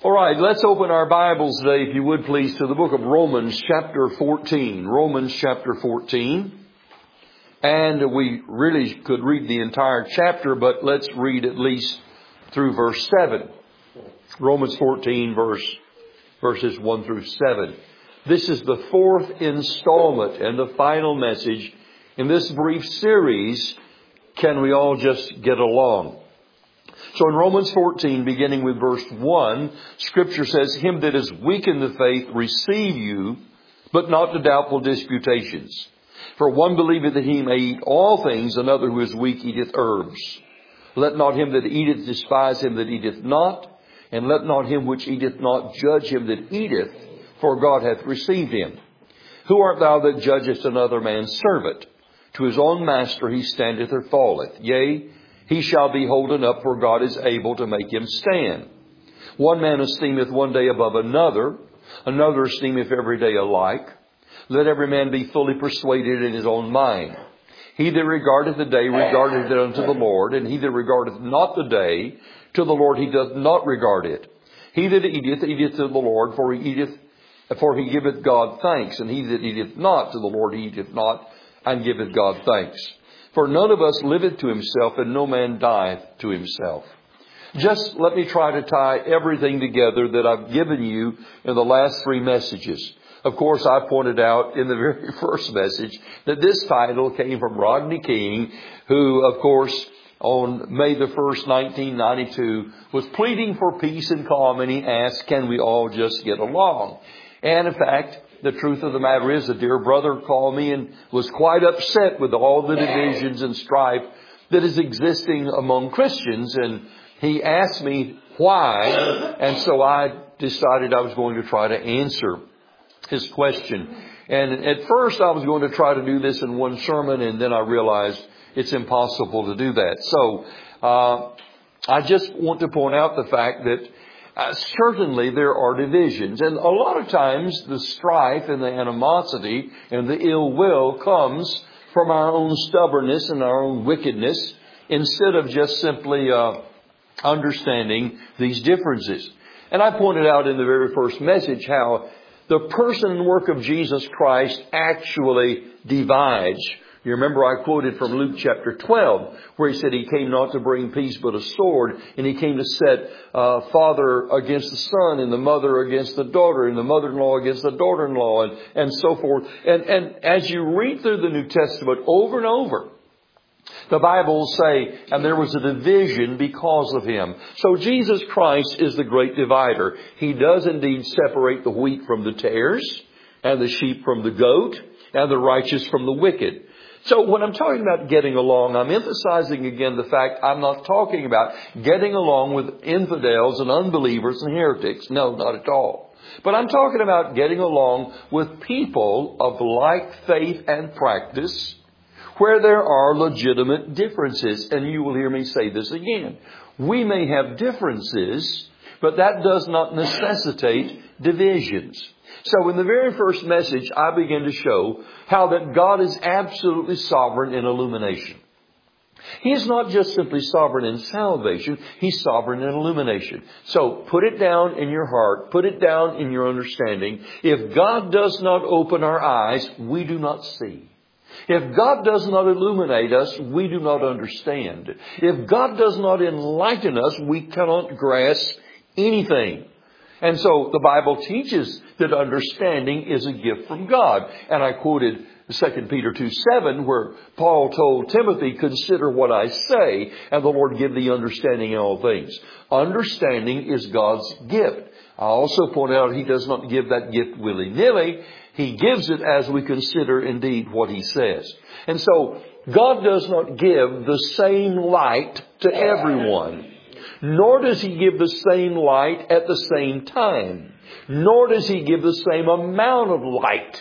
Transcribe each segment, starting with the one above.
All right, let's open our Bibles today, if you would please, to the book of Romans chapter 14. Romans chapter 14. And we really could read the entire chapter, but let's read at least through verse 7. Romans 14, verses 1 through 7. This is the fourth installment and the final message in this brief series, Can We All Just Get Along? So in Romans 14, beginning with verse 1, Scripture says, Him that is weak in the faith receive you, but not to doubtful disputations. For one believeth that he may eat all things, another who is weak eateth herbs. Let not him that eateth despise him that eateth not, and let not him which eateth not judge him that eateth, for God hath received him. Who art thou that judgest another man's servant? To his own master he standeth or falleth. Yea, he shall be holden up, for God is able to make him stand. One man esteemeth one day above another, another esteemeth every day alike. Let every man be fully persuaded in his own mind. He that regardeth the day regardeth it unto the Lord, and he that regardeth not the day, to the Lord he doth not regard it. He that eateth, eateth to the Lord, for he giveth God thanks, and he that eateth not to the Lord, he eateth not, and giveth God thanks. For none of us liveth to himself, and no man dieth to himself. Just let me try to tie everything together that I've given you in the last three messages. Of course, I pointed out in the very first message that this title came from Rodney King, who, of course, on May the 1st, 1992, was pleading for peace and calm, and he asked, can we all just get along? And in fact, the truth of the matter is, a dear brother called me and was quite upset with all the divisions and strife that is existing among Christians. And he asked me why. And so I decided I was going to try to answer his question. And at first I was going to try to do this in one sermon, and then I realized it's impossible to do that. So I just want to point out the fact that certainly there are divisions, and a lot of times the strife and the animosity and the ill will comes from our own stubbornness and our own wickedness, instead of just simply understanding these differences. And I pointed out in the very first message how the person and work of Jesus Christ actually divides. You remember I quoted from Luke chapter 12, where he said he came not to bring peace but a sword, and he came to set father against the son, and the mother against the daughter, and the mother-in-law against the daughter-in-law, and so forth. And as you read through the New Testament over and over, the Bible will say, and there was a division because of him. So Jesus Christ is the great divider. He does indeed separate the wheat from the tares, and the sheep from the goat, and the righteous from the wicked. So when I'm talking about getting along, I'm emphasizing again the fact I'm not talking about getting along with infidels and unbelievers and heretics. No, not at all. But I'm talking about getting along with people of like faith and practice, where there are legitimate differences. And you will hear me say this again. We may have differences, but that does not necessitate divisions. So in the very first message, I began to show how that God is absolutely sovereign in illumination. He is not just simply sovereign in salvation. He's sovereign in illumination. So put it down in your heart. Put it down in your understanding. If God does not open our eyes, we do not see. If God does not illuminate us, we do not understand. If God does not enlighten us, we cannot grasp anything. And so the Bible teaches that understanding is a gift from God. And I quoted 2 Peter 2:7, where Paul told Timothy, consider what I say, and the Lord give thee understanding in all things. Understanding is God's gift. I also pointed out He does not give that gift willy-nilly. He gives it as we consider indeed what He says. And so God does not give the same light to everyone. Nor does He give the same light at the same time. Nor does He give the same amount of light.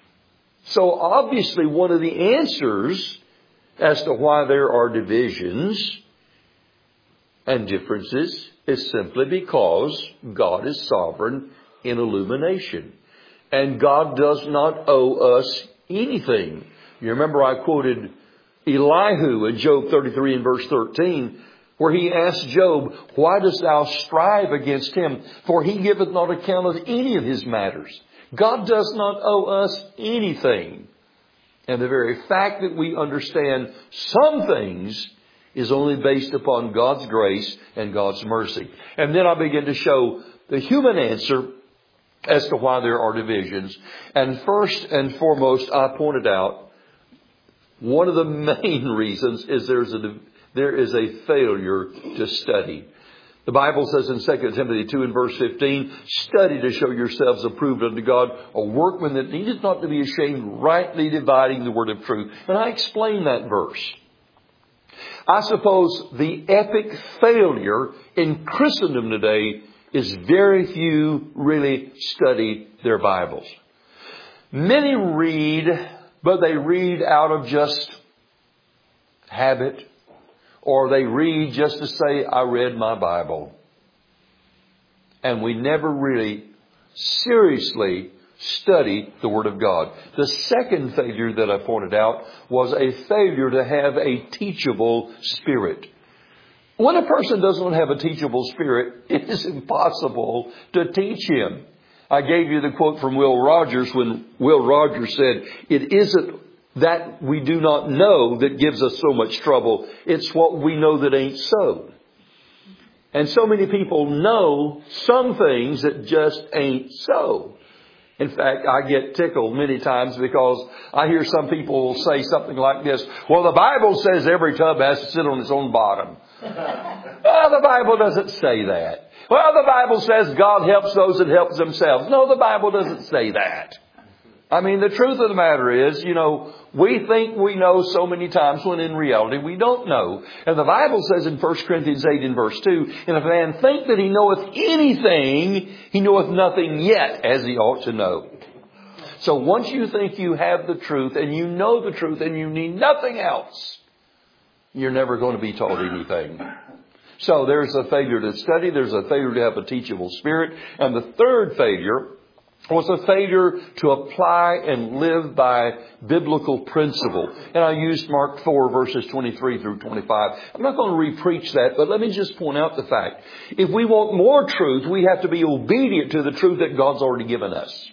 So obviously one of the answers as to why there are divisions and differences is simply because God is sovereign in illumination. And God does not owe us anything. You remember I quoted Elihu in Job 33 and verse 13. where he asked Job, why dost thou strive against him? For he giveth not account of any of his matters. God does not owe us anything. And the very fact that we understand some things is only based upon God's grace and God's mercy. And then I begin to show the human answer as to why there are divisions. And first and foremost, I pointed out one of the main reasons is there is a failure to study. The Bible says in 2 Timothy 2 and verse 15, study to show yourselves approved unto God, a workman that needeth not to be ashamed, rightly dividing the word of truth. And I explained that verse. I suppose the epic failure in Christendom today is very few really study their Bibles. Many read, but they read out of just habit, or they read just to say, I read my Bible. And we never really seriously study the Word of God. The second failure that I pointed out was a failure to have a teachable spirit. When a person doesn't have a teachable spirit, it is impossible to teach him. I gave you the quote from Will Rogers when Will Rogers said, it isn't that we do not know that gives us so much trouble. It's what we know that ain't so. And so many people know some things that just ain't so. In fact, I get tickled many times because I hear some people say something like this. Well, the Bible says every tub has to sit on its own bottom. Well, the Bible doesn't say that. Well, the Bible says God helps those that help themselves. No, the Bible doesn't say that. I mean, the truth of the matter is, we think we know so many times when in reality we don't know. And the Bible says in 1 Corinthians 8 and verse 2, and if a man think that he knoweth anything, he knoweth nothing yet as he ought to know. So once you think you have the truth and you know the truth and you need nothing else, you're never going to be taught anything. So there's a failure to study. There's a failure to have a teachable spirit. And the third failure was a failure to apply and live by biblical principle. And I used Mark 4 verses 23 through 25. I'm not going to re-preach that, but let me just point out the fact. If we want more truth, we have to be obedient to the truth that God's already given us.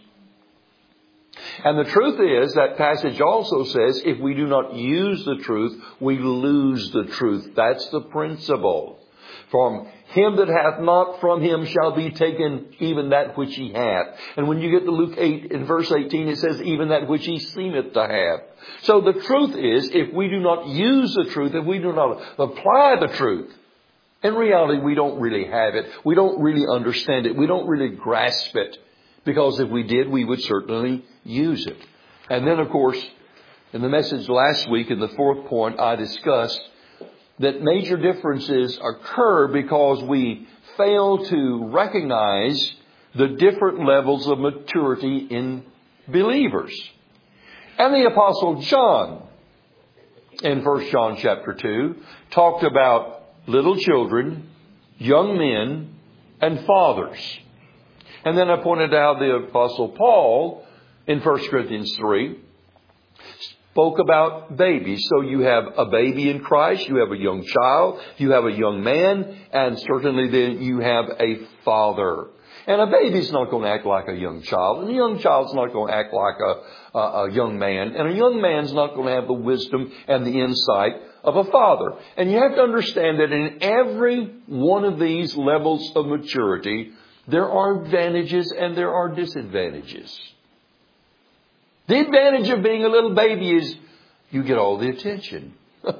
And the truth is, that passage also says, if we do not use the truth, we lose the truth. That's the principle. From him that hath not, from him shall be taken even that which he hath. And when you get to Luke 8 in verse 18, it says, even that which he seemeth to have. So the truth is, if we do not use the truth, if we do not apply the truth, in reality we don't really have it. We don't really understand it. We don't really grasp it. Because if we did, we would certainly use it. And then, of course, in the message last week, in the fourth point, I discussed that major differences occur because we fail to recognize the different levels of maturity in believers. And the Apostle John, in 1 John chapter 2, talked about little children, young men, and fathers. And then I pointed out the Apostle Paul in 1 Corinthians 3 spoke about babies. So you have a baby in Christ, you have a young child, you have a young man, and certainly then you have a father. And a baby's not going to act like a young child, and a young child's not going to act like a young man, and a young man's not going to have the wisdom and the insight of a father. And you have to understand that in every one of these levels of maturity, there are advantages and there are disadvantages. The advantage of being a little baby is you get all the attention.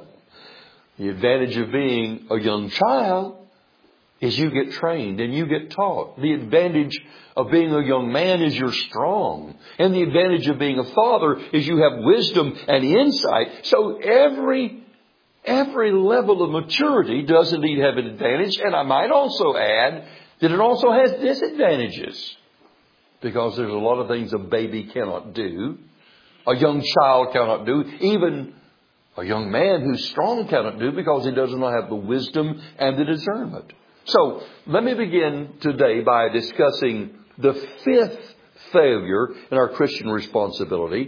The advantage of being a young child is you get trained and you get taught. The advantage of being a young man is you're strong. And the advantage of being a father is you have wisdom and insight. So every level of maturity does indeed have an advantage. And I might also add that it also has disadvantages. Because there's a lot of things a baby cannot do. A young child cannot do. Even a young man who's strong cannot do because he does not have the wisdom and the discernment. So let me begin today by discussing the fifth failure in our Christian responsibility.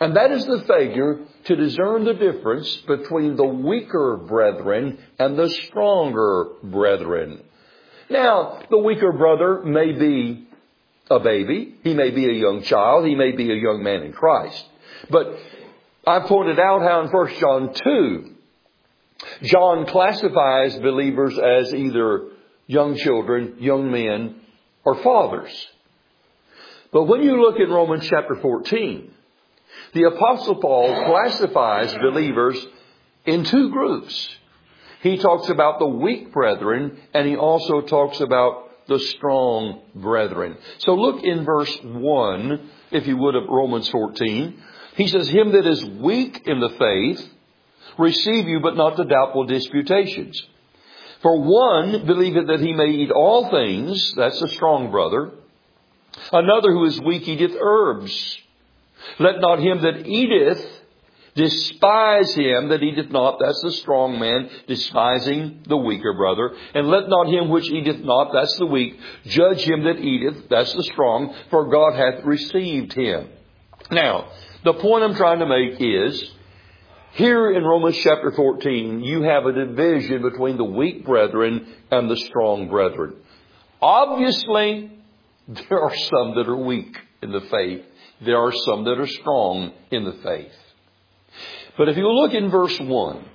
And that is the figure to discern the difference between the weaker brethren and the stronger brethren. Now, the weaker brother may be a baby. He may be a young child. He may be a young man in Christ. But I pointed out how in 1 John 2, John classifies believers as either young children, young men, or fathers. But when you look in Romans chapter 14, the Apostle Paul classifies believers in two groups. He talks about the weak brethren, and he also talks about the strong brethren. So look in verse 1, if you would, of Romans 14. He says, him that is weak in the faith, receive you, but not to doubtful disputations. For one believeth that he may eat all things, that's the strong brother. Another who is weak eateth herbs. Let not him that eateth despise him that eateth not, that's the strong man, despising the weaker brother. And let not him which eateth not, that's the weak, judge him that eateth, that's the strong, for God hath received him. Now, the point I'm trying to make is, here in Romans chapter 14, you have a division between the weak brethren and the strong brethren. Obviously, there are some that are weak in the faith. There are some that are strong in the faith. But if you look in verse 1,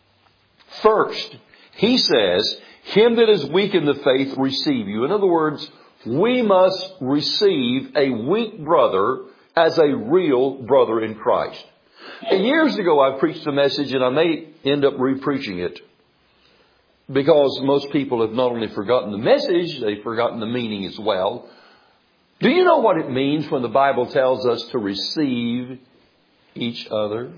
first, he says, him that is weak in the faith receive you. In other words, we must receive a weak brother as a real brother in Christ. And years ago I preached a message, and I may end up re-preaching it, because most people have not only forgotten the message, they've forgotten the meaning as well. Do you know what it means when the Bible tells us to receive each other?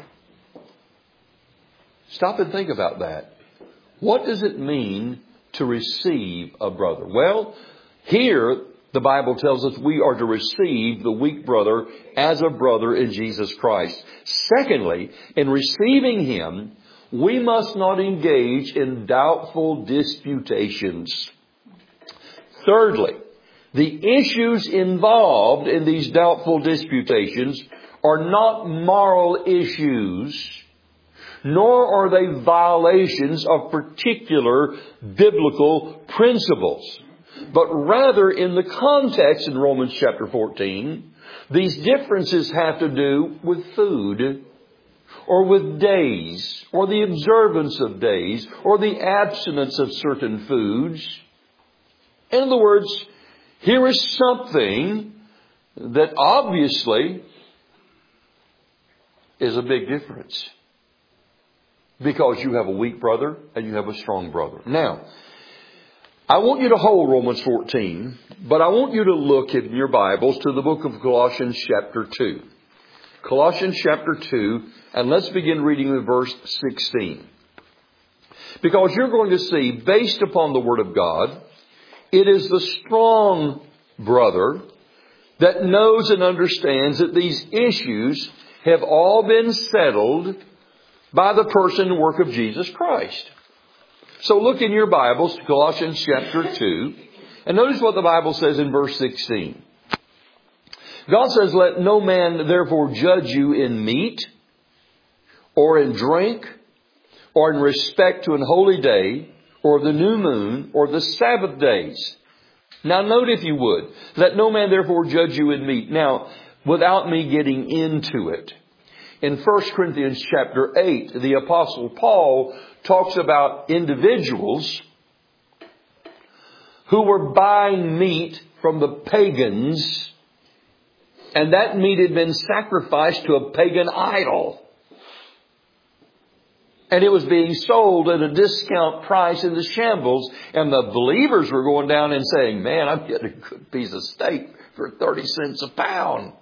Stop and think about that. What does it mean to receive a brother? Well, here the Bible tells us we are to receive the weak brother as a brother in Jesus Christ. Secondly, in receiving him, we must not engage in doubtful disputations. Thirdly, the issues involved in these doubtful disputations are not moral issues, nor are they violations of particular biblical principles. But rather, in the context in Romans chapter 14, these differences have to do with food, or with days, or the observance of days, or the abstinence of certain foods. In other words, here is something that obviously is a big difference, because you have a weak brother and you have a strong brother. Now, I want you to hold Romans 14, but I want you to look in your Bibles to the book of Colossians chapter 2. Colossians chapter 2, and let's begin reading with verse 16. Because you're going to see, based upon the Word of God, it is the strong brother that knows and understands that these issues have all been settled by the person and work of Jesus Christ. So look in your Bibles to Colossians chapter 2, and notice what the Bible says in verse 16. God says, let no man therefore judge you in meat, or in drink, or in respect to an holy day, or the new moon, or the Sabbath days. Now note, if you would, let no man therefore judge you in meat. Now, without me getting into it, in 1 Corinthians chapter 8, the Apostle Paul talks about individuals who were buying meat from the pagans, and that meat had been sacrificed to a pagan idol. And it was being sold at a discount price in the shambles. And the believers were going down and saying, man, I'm getting a good piece of steak for 30 cents a pound.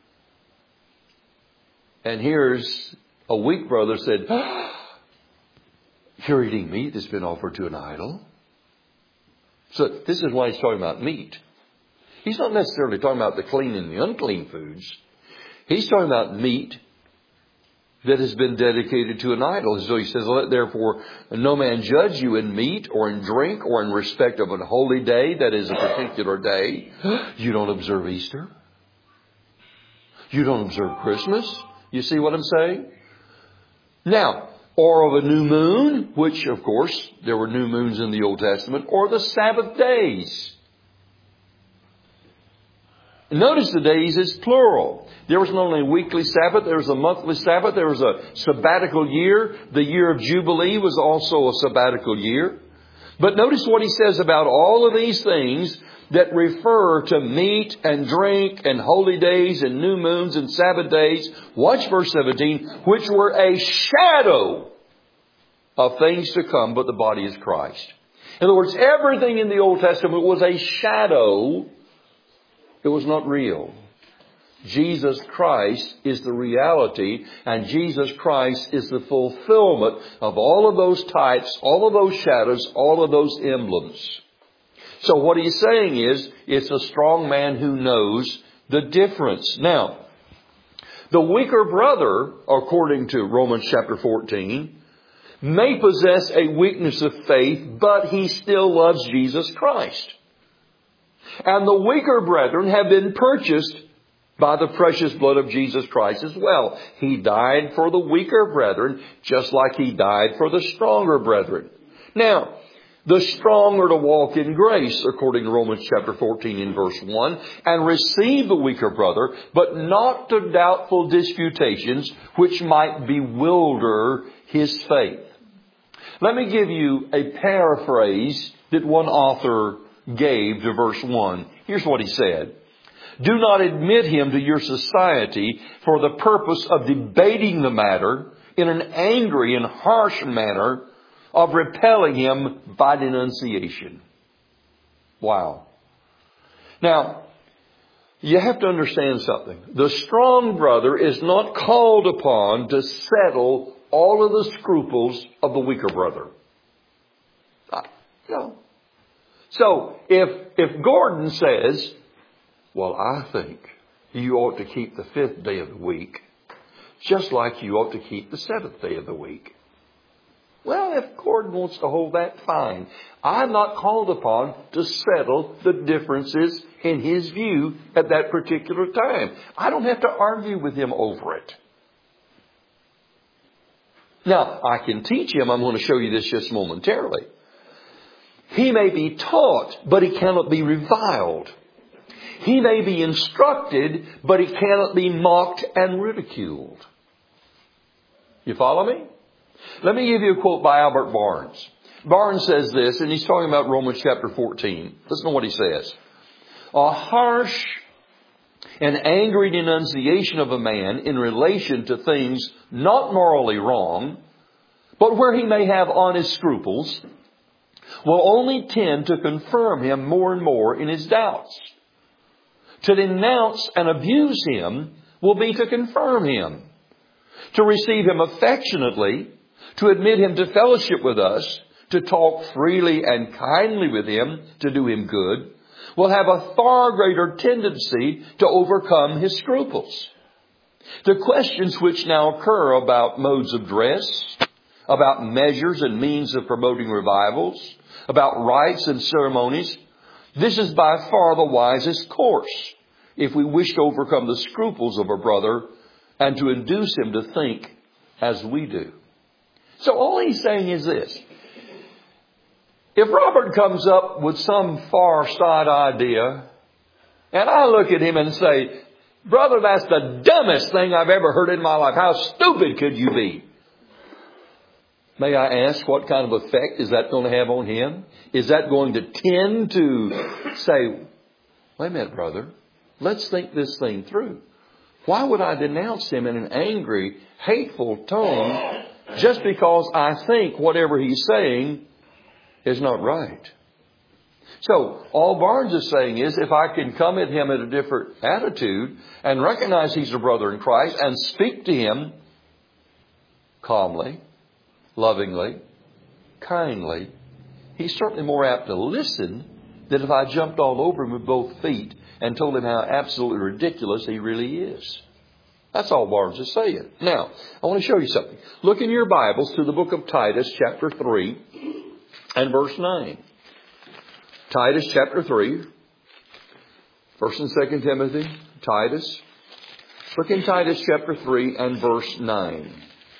And here's a weak brother said, you're eating meat that's been offered to an idol. So this is why he's talking about meat. He's not necessarily talking about the clean and the unclean foods. He's talking about meat that has been dedicated to an idol. So he says, let therefore no man judge you in meat or in drink or in respect of a holy day, that is a particular day. You don't observe Easter. You don't observe Christmas. You see what I'm saying? Now, or of a new moon, which of course there were new moons in the Old Testament, or the Sabbath days. Notice the days is plural. There was not only a weekly Sabbath, there was a monthly Sabbath, there was a sabbatical year. The year of Jubilee was also a sabbatical year. But notice what he says about all of these things that refer to meat and drink and holy days and new moons and Sabbath days. Watch verse 17, which were a shadow of things to come, but the body is Christ. In other words, everything in the Old Testament was a shadow. It was not real. Jesus Christ is the reality, and Jesus Christ is the fulfillment of all of those types, all of those shadows, all of those emblems. So what he's saying is, it's a strong man who knows the difference. Now, the weaker brother, according to Romans chapter 14, may possess a weakness of faith, but he still loves Jesus Christ. And the weaker brethren have been purchased by the precious blood of Jesus Christ as well. He died for the weaker brethren, just like He died for the stronger brethren. Now, the strong are to walk in grace, according to Romans chapter 14 in verse 1, and receive the weaker brother, but not to doubtful disputations, which might bewilder his faith. Let me give you a paraphrase that one author gave to verse 1. Here's what he said. Do not admit him to your society for the purpose of debating the matter in an angry and harsh manner, of repelling him by denunciation. Wow. Now, you have to understand something. The strong brother is not called upon to settle all of the scruples of the weaker brother. No. So, if Gordon says, well, I think you ought to keep the 5th day of the week, just like you ought to keep the 7th day of the week. Well, if Gordon wants to hold that, fine. I'm not called upon to settle the differences in his view at that particular time. I don't have to argue with him over it. Now, I can teach him. I'm going to show you this just momentarily. He may be taught, but he cannot be reviled. He may be instructed, but he cannot be mocked and ridiculed. You follow me? Let me give you a quote by Albert Barnes. Barnes says this, and he's talking about Romans chapter 14. Listen to what he says. A harsh and angry denunciation of a man in relation to things not morally wrong, but where he may have honest scruples, will only tend to confirm him more and more in his doubts. To denounce and abuse him will be to confirm him. To receive him affectionately, to admit him to fellowship with us, to talk freely and kindly with him, to do him good, will have a far greater tendency to overcome his scruples. The questions which now occur about modes of dress, about measures and means of promoting revivals, about rites and ceremonies, this is by far the wisest course if we wish to overcome the scruples of a brother and to induce him to think as we do. So all he's saying is this. If Robert comes up with some far side idea, and I look at him and say, brother, that's the dumbest thing I've ever heard in my life. How stupid could you be? May I ask, what kind of effect is that going to have on him? Is that going to tend to say, wait a minute, brother, let's think this thing through. Why would I denounce him in an angry, hateful tone just because I think whatever he's saying is not right? So all Barnes is saying is, if I can come at him at a different attitude and recognize he's a brother in Christ and speak to him calmly, lovingly, kindly, he's certainly more apt to listen than if I jumped all over him with both feet and told him how absolutely ridiculous he really is. That's all Barnes is saying. Now, I want to show you something. Look in your Bibles to the book of Titus, chapter 3 and verse 9. Titus, chapter 3, 1 and 2 Timothy, Titus, Look in Titus chapter 3 and verse 9.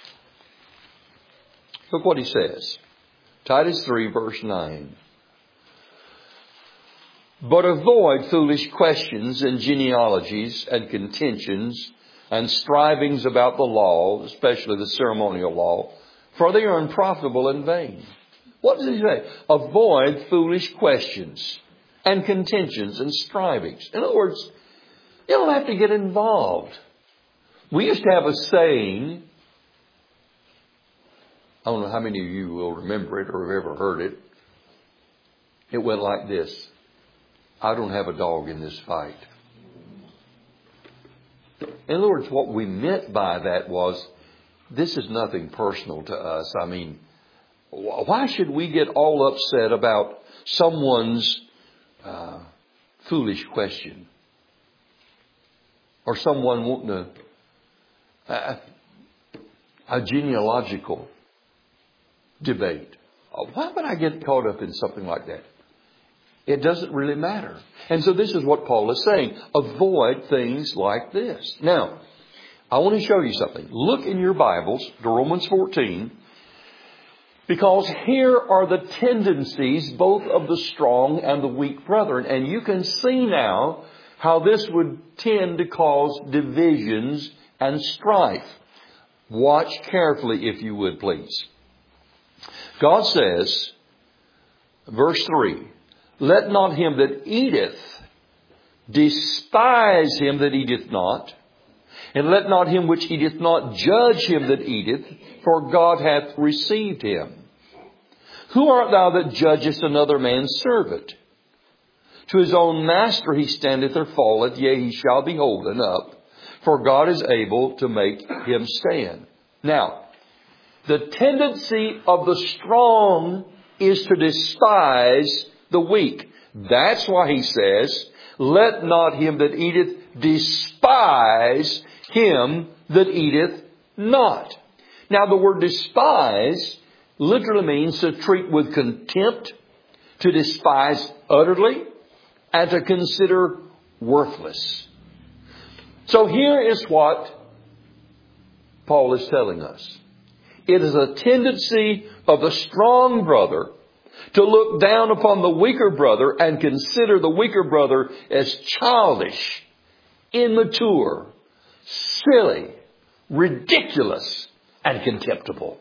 Look what he says. Titus 3 verse 9. But avoid foolish questions and genealogies and contentions and strivings about the law, especially the ceremonial law, for they are unprofitable and vain. What does he say? Avoid foolish questions and contentions and strivings. In other words, you don't have to get involved. We used to have a saying, I don't know how many of you will remember it or have ever heard it. It went like this. I don't have a dog in this fight. In other words, what we meant by that was, this is nothing personal to us. I mean, why should we get all upset about someone's foolish question? Or someone wanting a genealogical debate. Why would I get caught up in something like that? It doesn't really matter. And so this is what Paul is saying. Avoid things like this. Now, I want to show you something. Look in your Bibles to Romans 14. Because here are the tendencies both of the strong and the weak brethren. And you can see now how this would tend to cause divisions and strife. Watch carefully if you would, please. God says, verse 3, let not him that eateth despise him that eateth not, and let not him which eateth not judge him that eateth, for God hath received him. Who art thou that judgest another man's servant? To his own master he standeth or falleth, yea, he shall be holden up, for God is able to make him stand. Now, the tendency of the strong is to despise the weak. That's why he says, let not him that eateth despise him that eateth not. Now, the word despise literally means to treat with contempt, to despise utterly, and to consider worthless. So here is what Paul is telling us. It is a tendency of the strong brother to look down upon the weaker brother and consider the weaker brother as childish, immature, silly, ridiculous, and contemptible.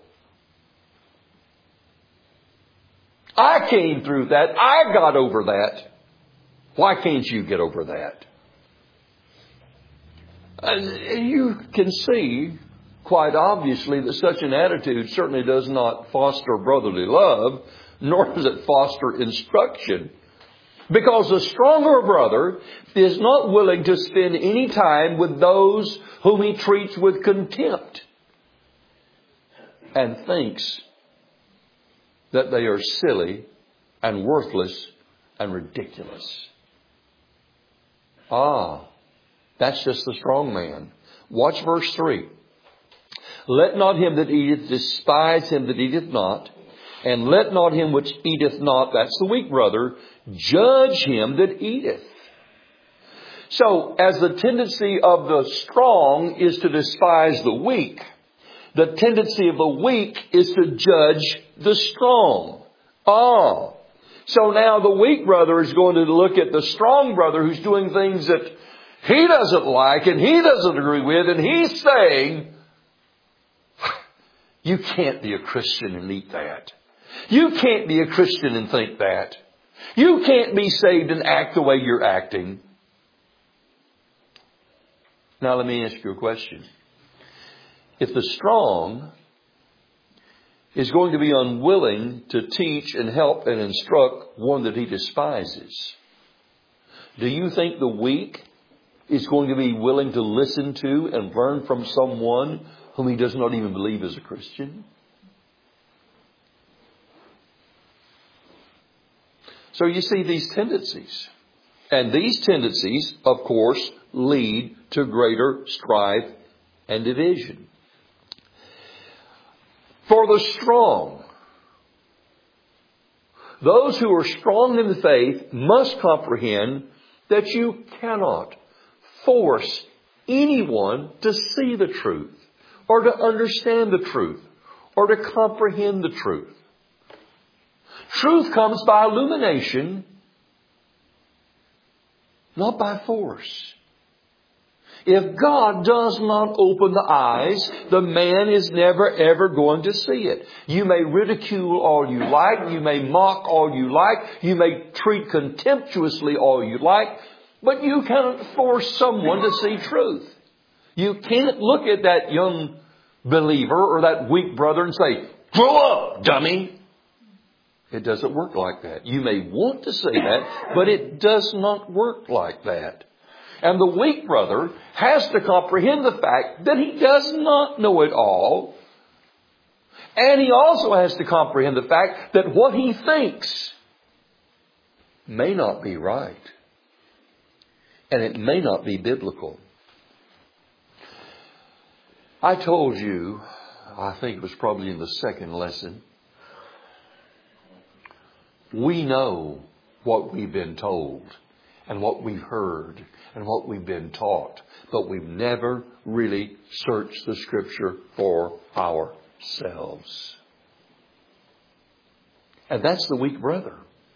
I came through that. I got over that. Why can't you get over that? You can see quite obviously that such an attitude certainly does not foster brotherly love, nor does it foster instruction. Because the stronger brother is not willing to spend any time with those whom he treats with contempt and thinks that they are silly and worthless and ridiculous. That's just the strong man. Watch verse 3. Let not him that eateth despise him that eateth not, and let not him which eateth not, that's the weak brother, judge him that eateth. So, as the tendency of the strong is to despise the weak, the tendency of the weak is to judge the strong. So now the weak brother is going to look at the strong brother who's doing things that he doesn't like and he doesn't agree with, and he's saying, you can't be a Christian and eat that. You can't be a Christian and think that. You can't be saved and act the way you're acting. Now let me ask you a question. If the strong is going to be unwilling to teach and help and instruct one that he despises, do you think the weak is going to be willing to listen to and learn from someone whom he does not even believe is a Christian? So you see these tendencies. And these tendencies, of course, lead to greater strife and division. For the strong, those who are strong in the faith must comprehend that you cannot force anyone to see the truth, or to understand the truth, or to comprehend the truth. Truth comes by illumination, not by force. If God does not open the eyes, the man is never ever going to see it. You may ridicule all you like. You may mock all you like. You may treat contemptuously all you like. But you cannot force someone to see truth. You can't look at that young believer or that weak brother and say, "Grow up, dummy." It doesn't work like that. You may want to say that, but it does not work like that. And the weak brother has to comprehend the fact that he does not know it all. And he also has to comprehend the fact that what he thinks may not be right. And it may not be biblical. I told you, I think it was probably in the second lesson, we know what we've been told and what we've heard and what we've been taught, but we've never really searched the Scripture for ourselves. And that's the weak brother.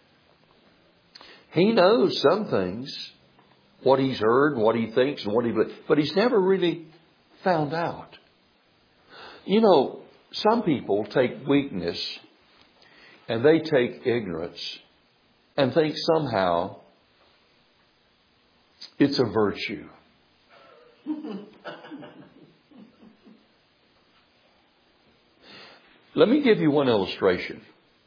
He knows some things, what he's heard, what he thinks, and what he believes, but he's never really found out. You know, some people take weakness and they take ignorance and think somehow it's a virtue. Let me give you one illustration.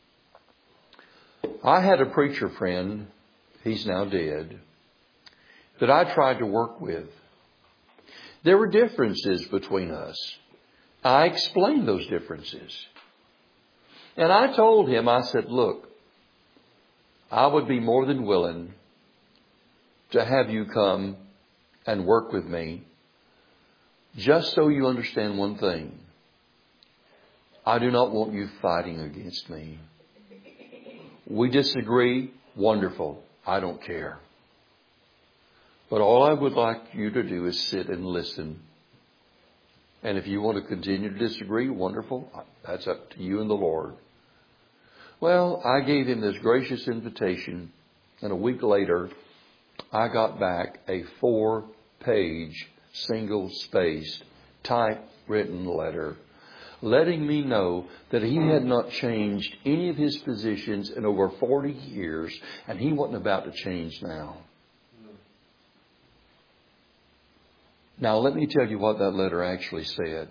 I had a preacher friend, he's now dead, that I tried to work with. There were differences between us. I explained those differences. And I told him, I said, "Look, I would be more than willing to have you come and work with me, just so you understand one thing. I do not want you fighting against me. We disagree, wonderful, I don't care. But all I would like you to do is sit and listen. And if you want to continue to disagree, wonderful, that's up to you and the Lord." Well, I gave him this gracious invitation, and a week later, I got back a 4-page, single-spaced, typewritten letter letting me know that he had not changed any of his positions in over 40 years, and he wasn't about to change now. Now, let me tell you what that letter actually said.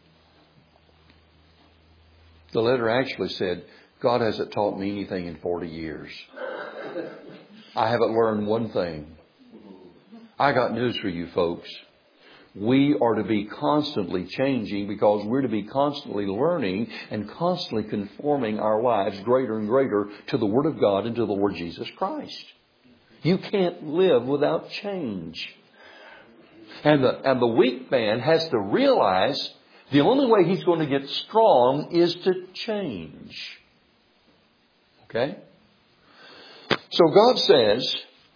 The letter actually said, "God hasn't taught me anything in 40 years. I haven't learned one thing." I got news for you folks. We are to be constantly changing because we're to be constantly learning and constantly conforming our lives greater and greater to the Word of God and to the Lord Jesus Christ. You can't live without change. And the weak man has to realize the only way he's going to get strong is to change. Okay? So God says,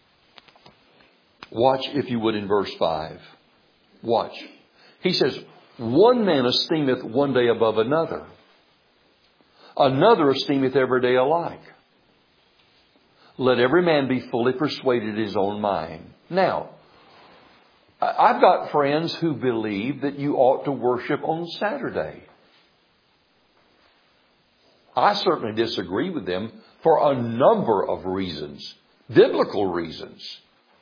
watch if you would in verse 5. Watch. He says, "One man esteemeth one day above another. Another esteemeth every day alike. Let every man be fully persuaded in his own mind." Now, I've got friends who believe that you ought to worship on Saturday. I certainly disagree with them for a number of reasons, biblical reasons.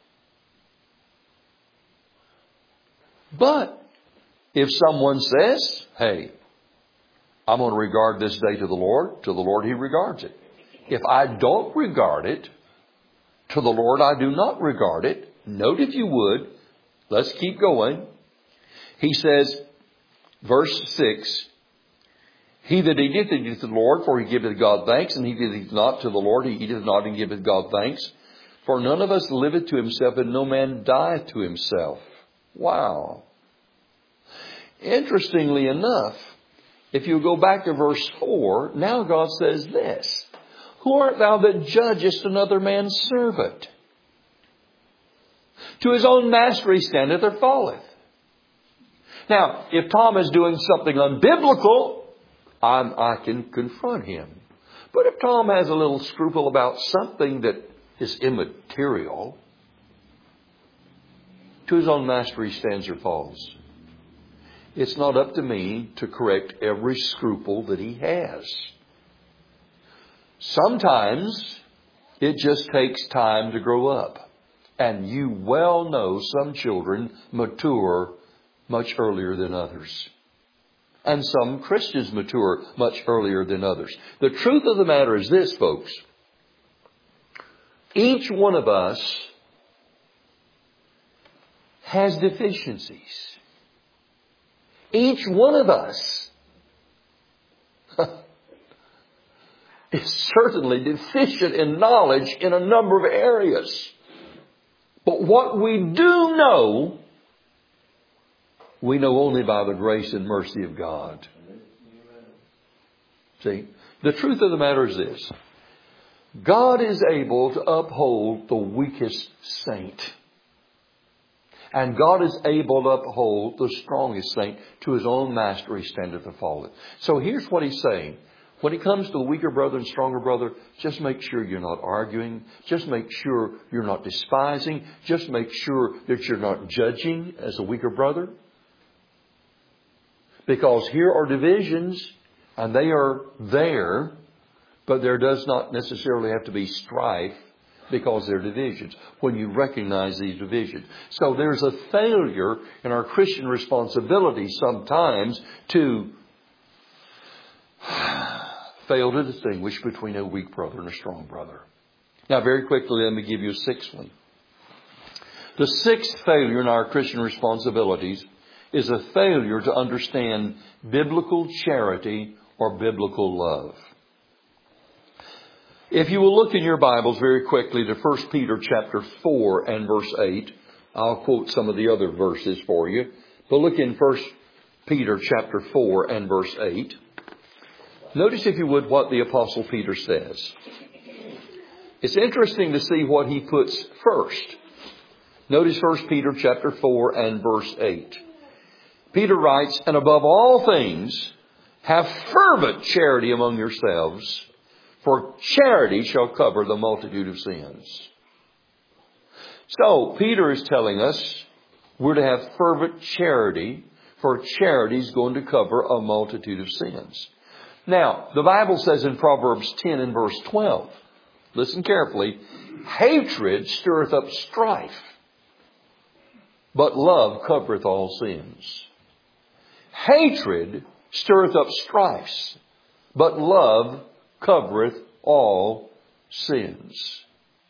But if someone says, "Hey, I'm going to regard this day to the Lord He regards it. If I don't regard it, to the Lord I do not regard it." Note if you would, let's keep going. He says, verse 6, "He that eateth, eateth to the Lord, for he giveth God thanks, and he that eateth not to the Lord, he eateth not and giveth God thanks. For none of us liveth to himself, and no man dieth to himself." Wow. Interestingly enough, if you go back to verse 4, now God says this, "Who art thou that judgest another man's servant? To his own master he standeth or falleth. Now, if Tom is doing something unbiblical, I can confront him. But if Tom has a little scruple about something that is immaterial, to his own master he stands or falls. It's not up to me to correct every scruple that he has. Sometimes it just takes time to grow up. And you well know some children mature much earlier than others. And some Christians mature much earlier than others. The truth of the matter is this, folks. Each one of us has deficiencies. Each one of us is certainly deficient in knowledge in a number of areas. But what we do know, we know only by the grace and mercy of God. See, the truth of the matter is this. God is able to uphold the weakest saint. And God is able to uphold the strongest saint. To his own master he standeth or falleth. So here's what he's saying. When it comes to a weaker brother and stronger brother, just make sure you're not arguing. Just make sure you're not despising. Just make sure that you're not judging as a weaker brother. Because here are divisions, and they are there, but there does not necessarily have to be strife because they're divisions when you recognize these divisions. So there's a failure in our Christian responsibility sometimes to fail to distinguish between a weak brother and a strong brother. Now, very quickly, let me give you a sixth one. The sixth failure in our Christian responsibilities is a failure to understand biblical charity or biblical love. If you will look in your Bibles very quickly to 1 Peter chapter 4 and verse 8, I'll quote some of the other verses for you. But look in 1 Peter chapter 4 and verse 8. Notice, if you would, what the Apostle Peter says. It's interesting to see what he puts first. Notice 1 Peter chapter 4 and verse 8. Peter writes, "And above all things, have fervent charity among yourselves, for charity shall cover the multitude of sins." So, Peter is telling us we're to have fervent charity, for charity is going to cover a multitude of sins. Now, the Bible says in Proverbs 10 and verse 12, listen carefully, "Hatred stirreth up strife, but love covereth all sins." Hatred stirreth up strife, but love covereth all sins.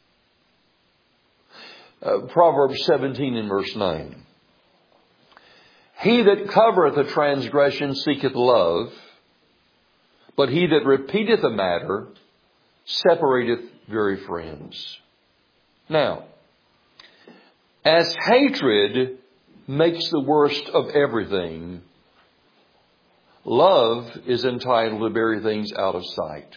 Proverbs 17 and verse 9. "He that covereth a transgression seeketh love, but he that repeateth a matter separateth very friends." Now, as hatred makes the worst of everything, love is entitled to bury things out of sight.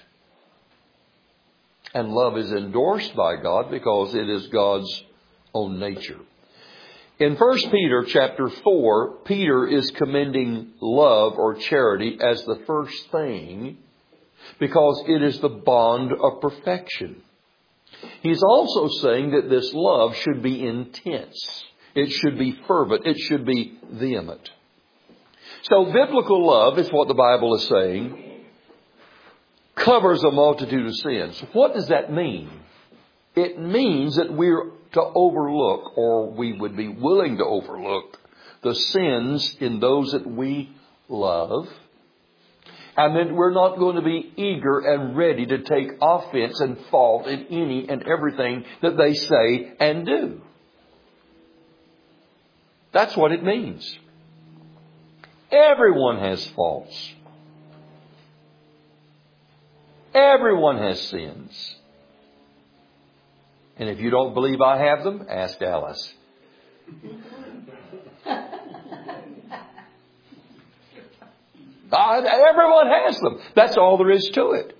And love is endorsed by God because it is God's own nature. In 1 Peter chapter 4, Peter is commending love or charity as the first thing because it is the bond of perfection. He's also saying that this love should be intense. It should be fervent. It should be vehement. So biblical love is what the Bible is saying, covers a multitude of sins. What does that mean? It means that we're to overlook, or we would be willing to overlook, the sins in those that we love. And then we're not going to be eager and ready to take offense and fault in any and everything that they say and do. That's what it means. Everyone has faults. Everyone has sins. And if you don't believe I have them, ask Alice. Everyone has them. That's all there is to it.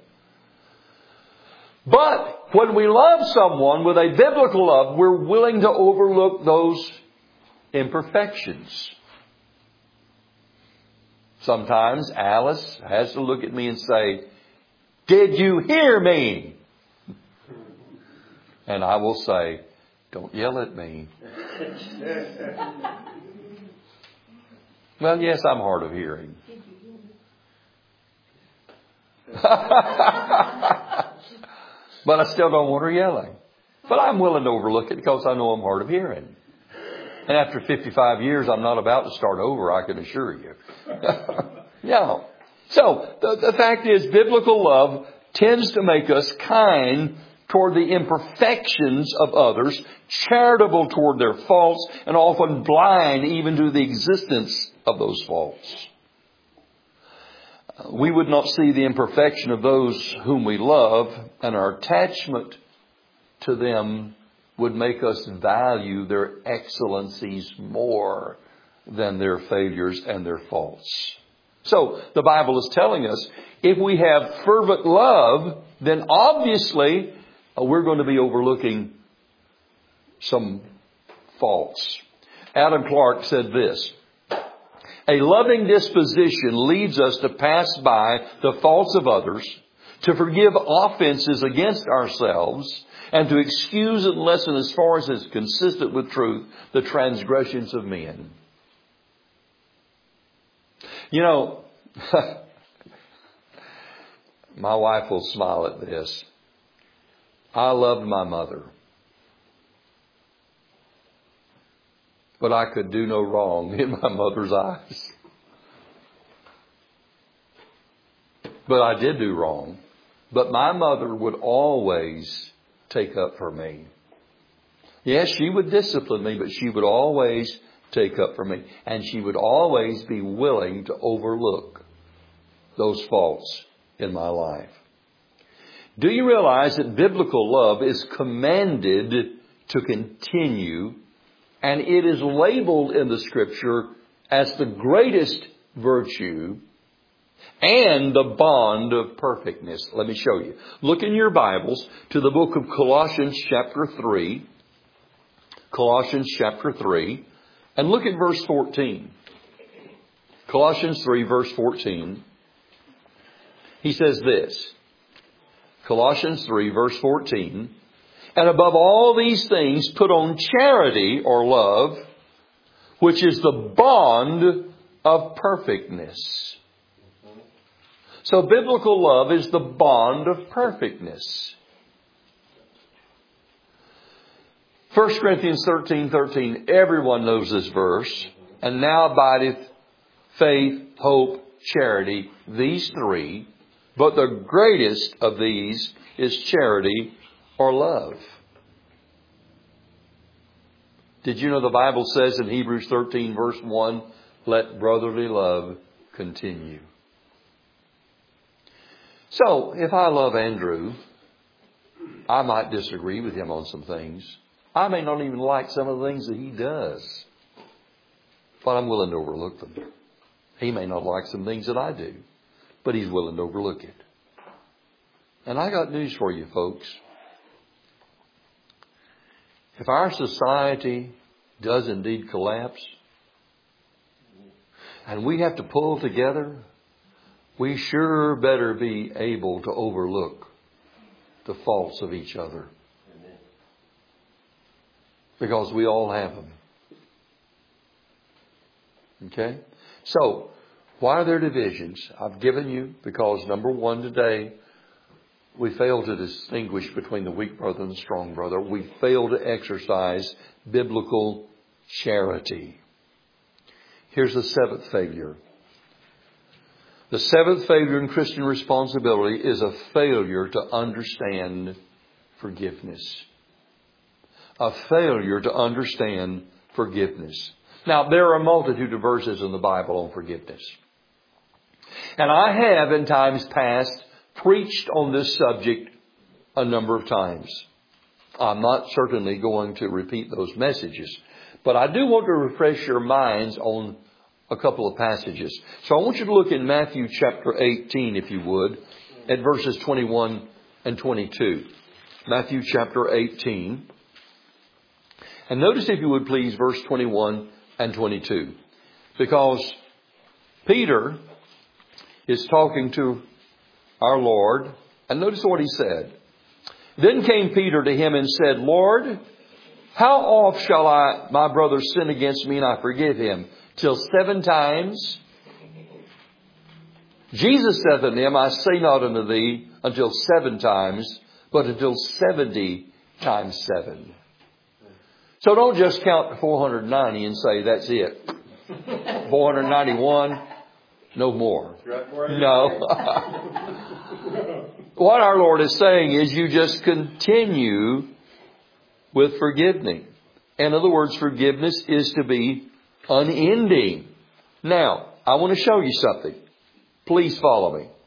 But when we love someone with a biblical love, we're willing to overlook those imperfections. Sometimes Alice has to look at me and say, "Did you hear me?" And I will say, "Don't yell at me." Well, yes, I'm hard of hearing. But I still don't want her yelling. But I'm willing to overlook it because I know I'm hard of hearing. And after 55 years, I'm not about to start over, I can assure you. No. So, the fact is, biblical love tends to make us kind toward the imperfections of others, charitable toward their faults, and often blind even to the existence of those faults. We would not see the imperfection of those whom we love, and our attachment to them would make us value their excellencies more than their failures and their faults. So, the Bible is telling us, if we have fervent love, then obviously we're going to be overlooking some faults. Adam Clarke said this: "A loving disposition leads us to pass by the faults of others, to forgive offenses against ourselves, and to excuse and lessen, as far as is consistent with truth, the transgressions of men." You know, my wife will smile at this. I loved my mother, but I could do no wrong in my mother's eyes. But I did do wrong. But my mother would always take up for me. Yes, she would discipline me, but she would always take up for me. And she would always be willing to overlook those faults in my life. Do you realize that biblical love is commanded to continue, and it is labeled in the Scripture as the greatest virtue and the bond of perfectness? Let me show you. Look in your Bibles to the book of Colossians chapter 3. Colossians chapter 3. And look at verse 14. Colossians 3 verse 14. He says this. Colossians 3 verse 14. "And above all these things put on charity," or love, "which is the bond of perfectness." So biblical love is the bond of perfectness. 1 Corinthians 13:13, everyone knows this verse. "And now abideth faith, hope, charity, these three. But the greatest of these is charity," or love. Did you know the Bible says in Hebrews 13 verse 1, "Let brotherly love continue"? So, if I love Andrew, I might disagree with him on some things. I may not even like some of the things that he does. But I'm willing to overlook them. He may not like some things that I do, but he's willing to overlook it. And I got news for you, folks. If our society does indeed collapse, and we have to pull together, we sure better be able to overlook the faults of each other. Because we all have them. Okay? So, why are there divisions? I've given you, because number one today, we fail to distinguish between the weak brother and the strong brother. We fail to exercise biblical charity. Here's the seventh failure. The seventh failure in Christian responsibility is a failure to understand forgiveness. A failure to understand forgiveness. Now, there are a multitude of verses in the Bible on forgiveness. And I have, in times past, preached on this subject a number of times. I'm not certainly going to repeat those messages, but I do want to refresh your minds on a couple of passages. So I want you to look in Matthew chapter 18, if you would, at verses 21 and 22. Matthew chapter 18. And notice, if you would please, verse 21 and 22. Because Peter is talking to our Lord. And notice what he said. Then came Peter to him and said, Lord, how oft shall my brother sin against me and I forgive him? Till 7 times? Jesus saith unto him, I say not unto thee until 7 times, but until 70 times 7. So don't just count to 490 and say, that's it. 491, no more. No. What our Lord is saying is you just continue with forgiving. In other words, forgiveness is to be unending. Now, I want to show you something. Please follow me.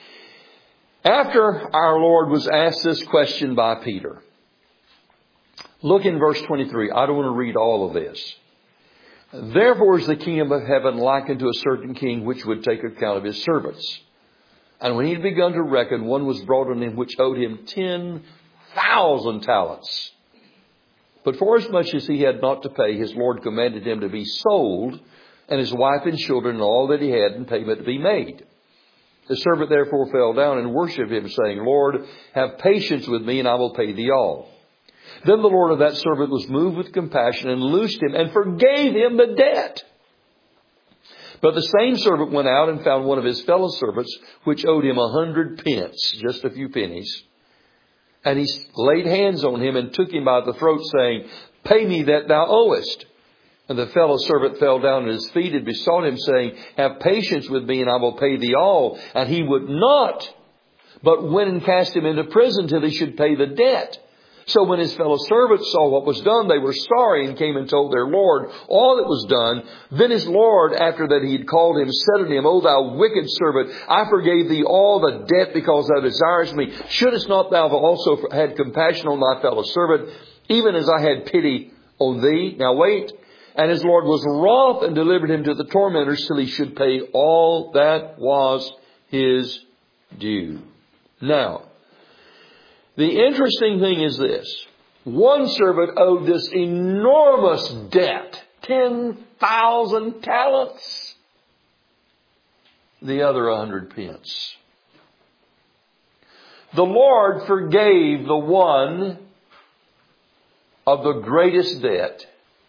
After our Lord was asked this question by Peter, look in verse 23. I don't want to read all of this. Therefore is the kingdom of heaven likened to a certain king which would take account of his servants. And when he had begun to reckon, one was brought on him which owed him 10,000 talents. But forasmuch as he had not to pay, his Lord commanded him to be sold, and his wife and children and all that he had, and payment to be made. The servant therefore fell down and worshipped him, saying, Lord, have patience with me, and I will pay thee all. Then the Lord of that servant was moved with compassion, and loosed him, and forgave him the debt. But the same servant went out and found one of his fellow servants, which owed him 100 pence, just a few pennies. And he laid hands on him and took him by the throat, saying, Pay me that thou owest. And the fellow servant fell down at his feet and besought him, saying, Have patience with me, and I will pay thee all. And he would not, but went and cast him into prison till he should pay the debt. So when his fellow servants saw what was done, they were sorry, and came and told their Lord all that was done. Then his Lord, after that he had called him, said unto him, O thou wicked servant, I forgave thee all the debt because thou desirest me. Shouldest not thou have also had compassion on thy fellow servant, even as I had pity on thee? Now wait. And his Lord was wroth and delivered him to the tormentors till he should pay all that was his due. Now, the interesting thing is this. One servant owed this enormous debt, 10,000 talents. The other 100 pence. The Lord forgave the one of the greatest debt.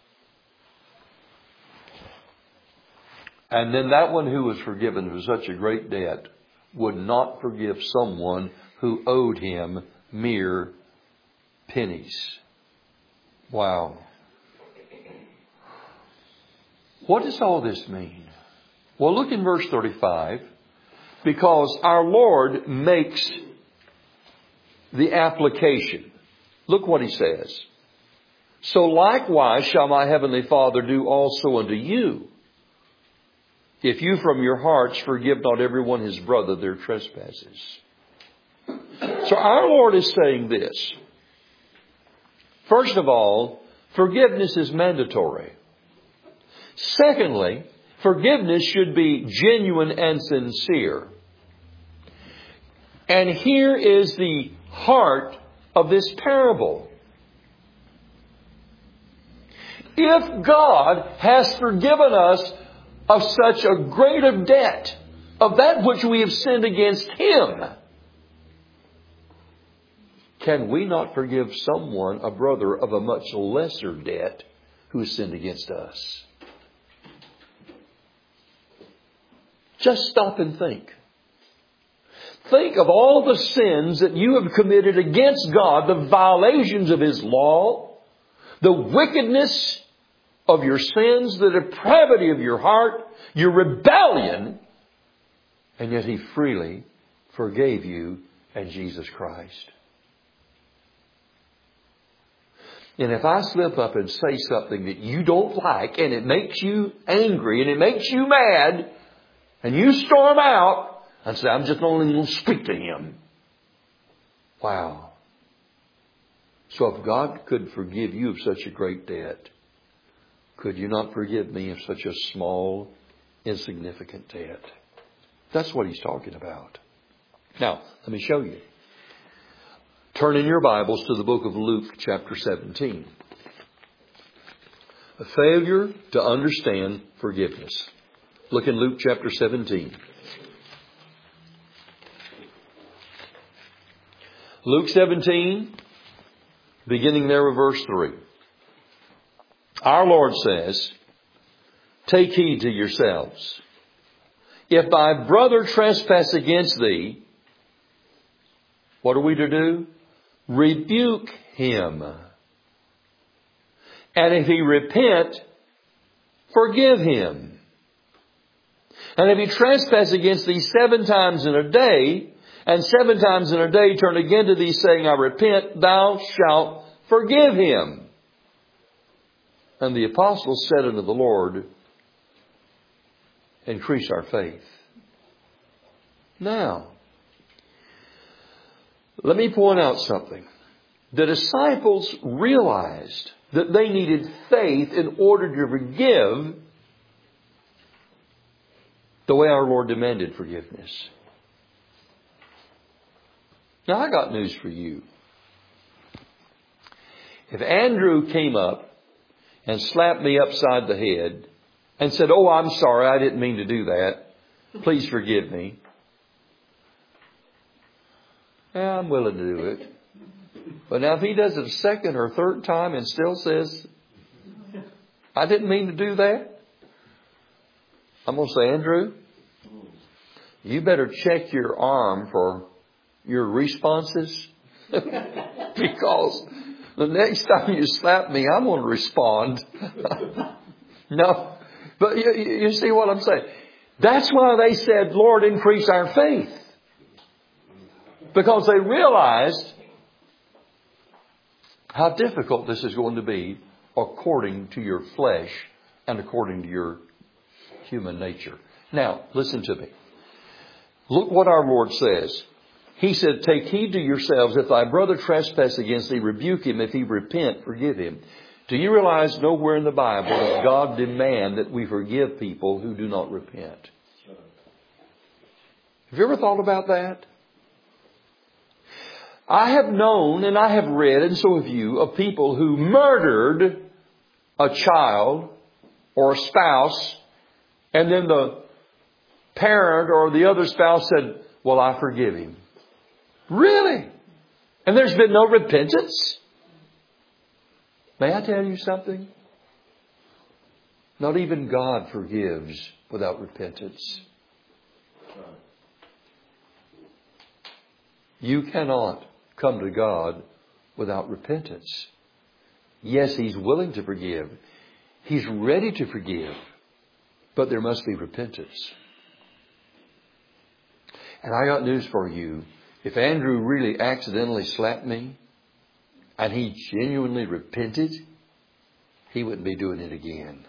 And then that one who was forgiven for such a great debt would not forgive someone who owed him mere pennies. Wow. What does all this mean? Well, look in verse 35, because our Lord makes the application. Look what he says. So likewise shall my heavenly Father do also unto you, if you from your hearts forgive not everyone his brother their trespasses. So our Lord is saying this. First of all, forgiveness is mandatory. Secondly, forgiveness should be genuine and sincere. And here is the heart of this parable. If God has forgiven us of such a great a debt, of that which we have sinned against Him, can we not forgive someone, a brother, of a much lesser debt who has sinned against us? Just stop and think. Think of all the sins that you have committed against God, the violations of His law, the wickedness of your sins, the depravity of your heart, your rebellion, and yet He freely forgave you in Jesus Christ. And if I slip up and say something that you don't like, and it makes you angry, and it makes you mad, and you storm out and say, I'm just only going to speak to him. Wow. So if God could forgive you of such a great debt, could you not forgive me of such a small, insignificant debt? That's what He's talking about. Now, let me show you. Turn in your Bibles to the book of Luke chapter 17. A failure to understand forgiveness. Look in Luke chapter 17. Luke 17, beginning there with verse 3. Our Lord says, take heed to yourselves. If thy brother trespass against thee, what are we to do? Rebuke him. And if he repent, forgive him. And if he trespass against thee 7 times in a day, and 7 times in a day turn again to thee, saying, I repent, thou shalt forgive him. And the apostles said unto the Lord, increase our faith. Now, let me point out something. The disciples realized that they needed faith in order to forgive the way our Lord demanded forgiveness. Now, I got news for you. If Andrew came up and slapped me upside the head and said, oh, I'm sorry, I didn't mean to do that. Please forgive me. Yeah, I'm willing to do it. But now if he does it a second or third time and still says, I didn't mean to do that, I'm going to say, Andrew, you better check your arm for your responses. Because the next time you slap me, I'm going to respond. No. But you see what I'm saying? That's why they said, Lord, increase our faith. Because they realized how difficult this is going to be according to your flesh and according to your human nature. Now, listen to me. Look what our Lord says. He said, take heed to yourselves. If thy brother trespass against thee, rebuke him. If he repent, forgive him. Do you realize nowhere in the Bible does God demand that we forgive people who do not repent? Have you ever thought about that? I have known and I have read, and so have you, of people who murdered a child or a spouse, and then the parent or the other spouse said, well, I forgive him. Really? And there's been no repentance? May I tell you something? Not even God forgives without repentance. You cannot come to God without repentance. Yes, He's willing to forgive. He's ready to forgive. But there must be repentance. And I got news for you. If Andrew really accidentally slapped me and he genuinely repented, he wouldn't be doing it again.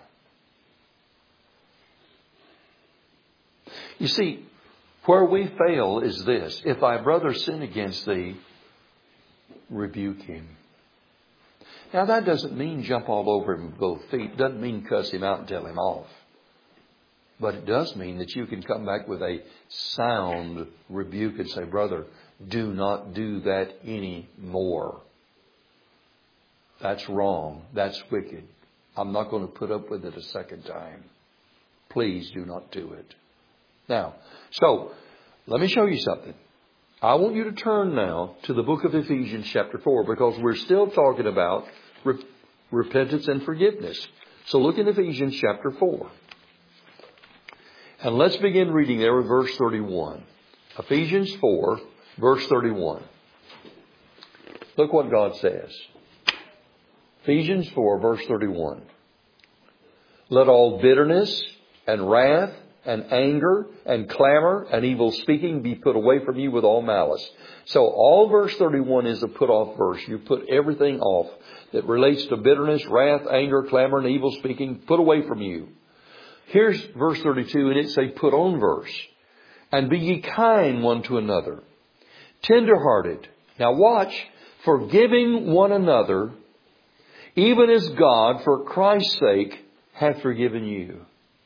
You see, where we fail is this. If thy brother sin against thee, rebuke him. Now that doesn't mean jump all over him with both feet. Doesn't mean cuss him out and tell him off. But it does mean that you can come back with a sound rebuke and say, brother, do not do that anymore. That's wrong. That's wicked. I'm not going to put up with it a second time. Please do not do it. Now, so let me show you something. I want you to turn now to the book of Ephesians chapter 4 because we're still talking about repentance and forgiveness. So look in Ephesians chapter 4. And let's begin reading there with verse 31. Ephesians 4, verse 31. Look what God says. Ephesians 4, verse 31. Let all bitterness and wrath and anger and clamor and evil speaking be put away from you with all malice. So all verse 31 is a put off verse. You put everything off that relates to bitterness, wrath, anger, clamor, and evil speaking. Put away from you. Here's verse 32, and it's a put on verse. And be ye kind one to another, tender-hearted. Now watch, forgiving one another, even as God, for Christ's sake, hath forgiven you.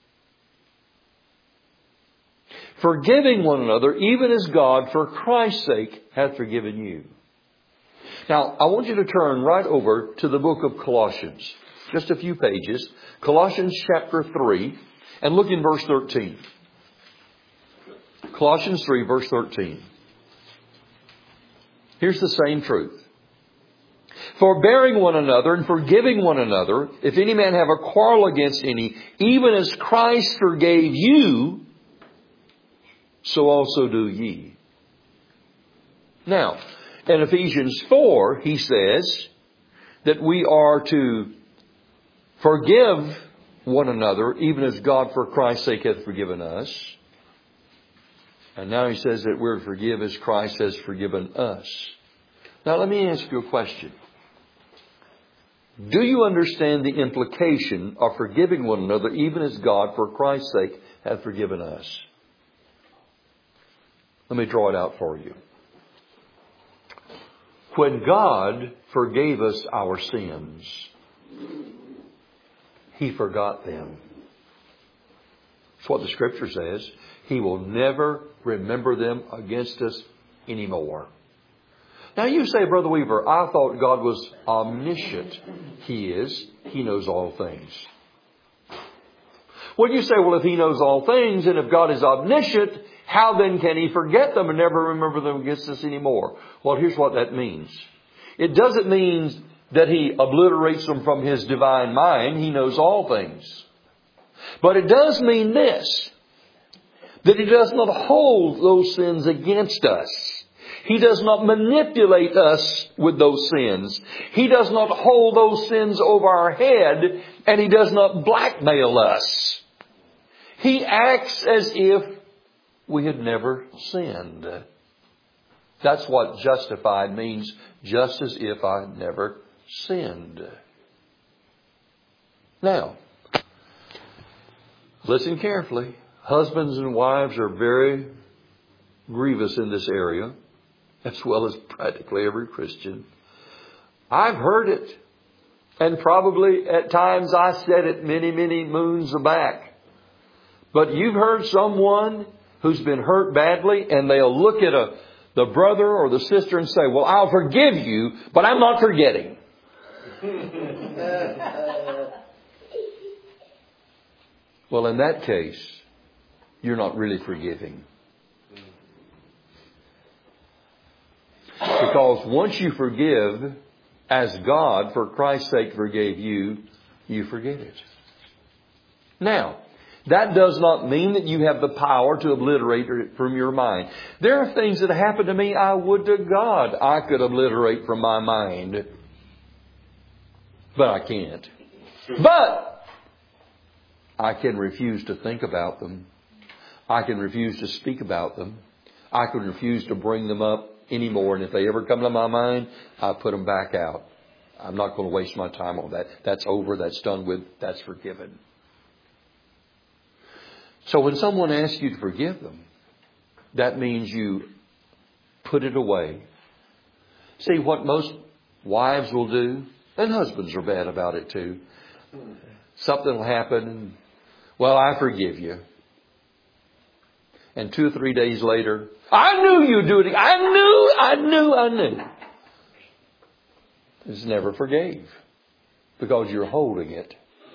Forgiving one another, even as God, for Christ's sake, hath forgiven you. Now, I want you to turn right over to the book of Colossians. Just a few pages. Colossians chapter 3. And look in verse 13. Colossians 3, verse 13. Here's the same truth. Forbearing one another and forgiving one another, if any man have a quarrel against any, even as Christ forgave you, so also do ye. Now, in Ephesians 4, he says that we are to forgive one another, even as God for Christ's sake hath forgiven us. And now he says that we're to forgive as Christ has forgiven us. Now let me ask you a question. Do you understand the implication of forgiving one another, even as God for Christ's sake hath forgiven us? Let me draw it out for you. When God forgave us our sins, He forgot them. That's what the Scripture says. He will never remember them against us anymore. Now you say, Brother Weaver, I thought God was omniscient. He is. He knows all things. Well, you say, well, if He knows all things, and if God is omniscient, how then can He forget them and never remember them against us anymore? Well, here's what that means. It doesn't mean that He obliterates them from His divine mind. He knows all things. But it does mean this, that He does not hold those sins against us. He does not manipulate us with those sins. He does not hold those sins over our head, and He does not blackmail us. He acts as if we had never sinned. That's what justified means, just as if I had never sinned. Now, listen carefully. Husbands and wives are very grievous in this area, as well as practically every Christian. I've heard it. And probably at times I said it many, many moons back. But you've heard someone who's been hurt badly, and they'll look at the brother or the sister and say, well, I'll forgive you, but I'm not forgetting. Well, in that case, you're not really forgiving. Because once you forgive, as God, for Christ's sake, forgave you, you forget it. Now, that does not mean that you have the power to obliterate it from your mind. There are things that happen to me I would to God I could obliterate from my mind. But I can't. But I can refuse to think about them. I can refuse to speak about them. I can refuse to bring them up anymore. And if they ever come to my mind, I put them back out. I'm not going to waste my time on that. That's over. That's done with. That's forgiven. So when someone asks you to forgive them, that means you put it away. See, what most wives will do, and husbands are bad about it too. Something will happen, and, well, I forgive you. And 2 or 3 days later, I knew you'd do it. I knew. It's never forgave. Because you're holding it.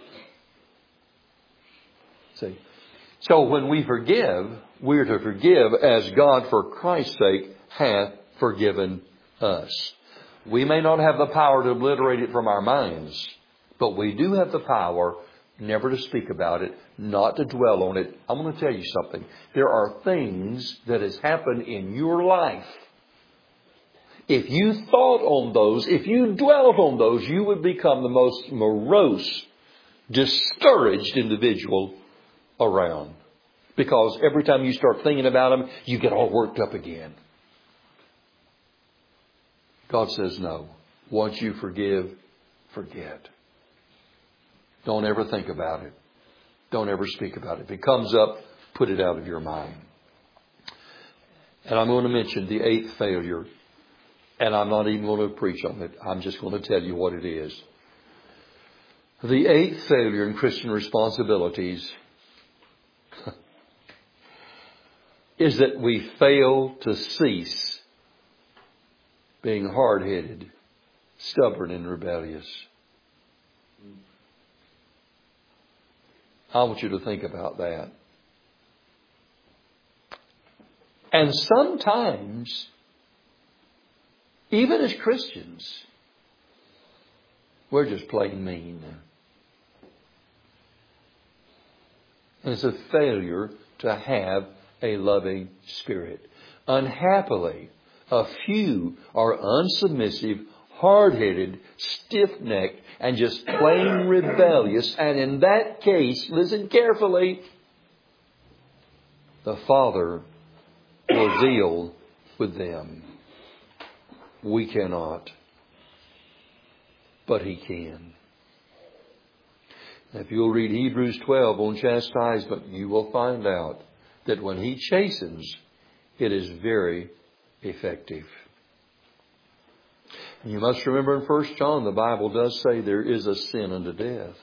See? So when we forgive, we're to forgive as God for Christ's sake hath forgiven us. We may not have the power to obliterate it from our minds, but we do have the power never to speak about it, not to dwell on it. I'm going to tell you something. There are things that has happened in your life. If you thought on those, if you dwelt on those, you would become the most morose, discouraged individual around. Because every time you start thinking about them, you get all worked up again. God says no. Once you forgive, forget. Don't ever think about it. Don't ever speak about it. If it comes up, put it out of your mind. And I'm going to mention the 8th failure. And I'm not even going to preach on it. I'm just going to tell you what it is. The 8th failure in Christian responsibilities is that we fail to cease being hard-headed, stubborn, and rebellious. I want you to think about that. And sometimes Even as Christians, we're just plain mean. And it's a failure to have a loving spirit. Unhappily, a few are unsubmissive, hard-headed, stiff-necked, and just plain rebellious. And in that case, listen carefully, the Father will deal with them. We cannot, but He can. If you'll read Hebrews 12 on chastisement, you will find out that when He chastens, it is very effective. And you must remember in 1 John, the Bible does say there is a sin unto death.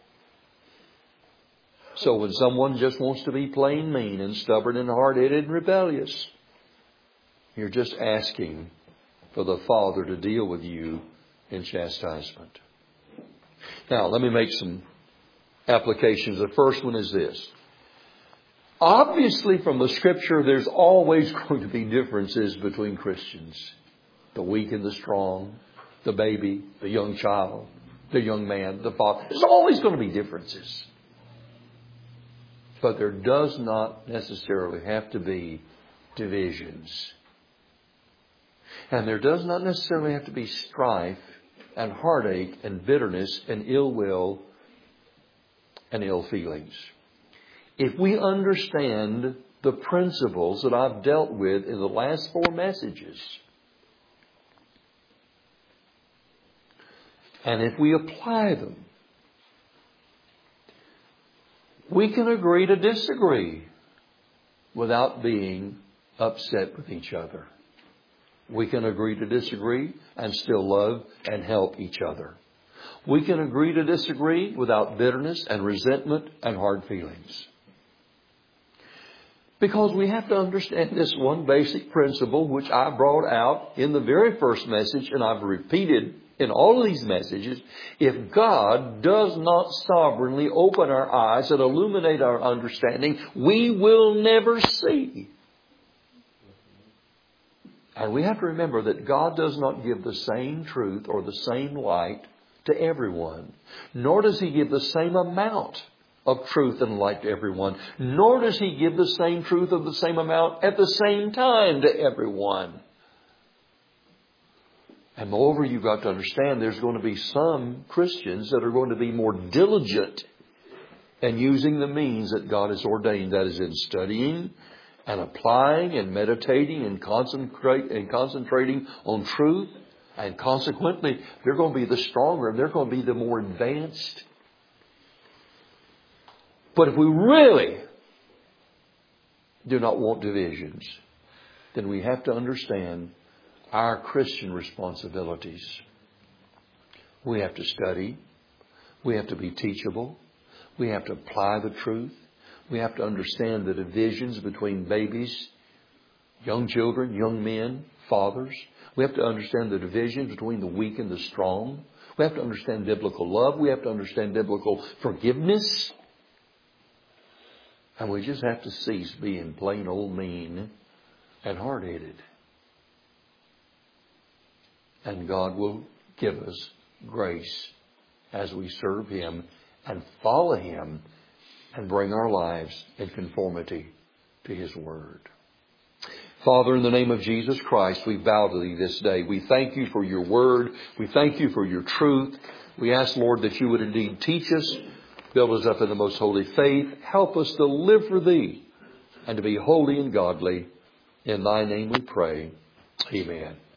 So when someone just wants to be plain mean and stubborn and hard-headed and rebellious, you're just asking for the Father to deal with you in chastisement. Now, let me make some applications. The first one is this. Obviously, from the Scripture, there's always going to be differences between Christians. The weak and the strong, the baby, the young child, the young man, the father. There's always going to be differences. But there does not necessarily have to be divisions. And there does not necessarily have to be strife and heartache and bitterness and ill will and ill feelings. If we understand the principles that I've dealt with in the last 4 messages, and if we apply them, we can agree to disagree without being upset with each other. We can agree to disagree and still love and help each other. We can agree to disagree without bitterness and resentment and hard feelings. Because we have to understand this one basic principle which I brought out in the very first message and I've repeated in all of these messages. If God does not sovereignly open our eyes and illuminate our understanding, we will never see. And we have to remember that God does not give the same truth or the same light to everyone. Nor does He give the same amount of truth and light to everyone. Nor does He give the same truth of the same amount at the same time to everyone. And moreover, you've got to understand there's going to be some Christians that are going to be more diligent in using the means that God has ordained. That is in studying and applying and meditating and concentrating on truth. And consequently, they're going to be the stronger and they're going to be the more advanced. But if we really do not want divisions, then we have to understand our Christian responsibilities. We have to study. We have to be teachable. We have to apply the truth. We have to understand the divisions between babies, young children, young men, fathers. We have to understand the divisions between the weak and the strong. We have to understand biblical love. We have to understand biblical forgiveness. And we just have to cease being plain old mean and hard-headed. And God will give us grace as we serve Him and follow Him and bring our lives in conformity to His Word. Father, in the name of Jesus Christ, we bow to Thee this day. We thank You for Your Word. We thank You for Your truth. We ask, Lord, that You would indeed teach us, build us up in the most holy faith, help us to live for Thee and to be holy and godly. In Thy name we pray. Amen.